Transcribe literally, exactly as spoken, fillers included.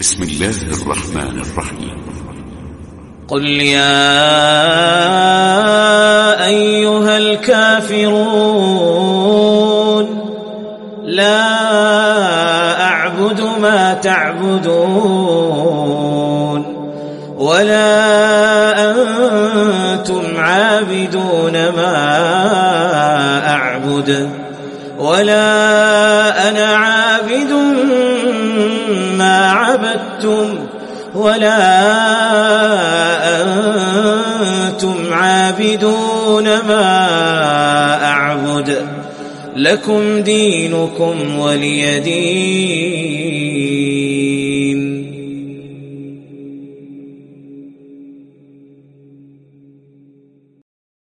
بسم الله الرحمن الرحيم. قل يا أيها الكافرون لا أعبد ما تعبدون ولا أنتم عابدون ما أعبد ولا أنا عابد ما عبدتم ولا أنتم عابدون ما أعبد لكم دينكم ولي دين.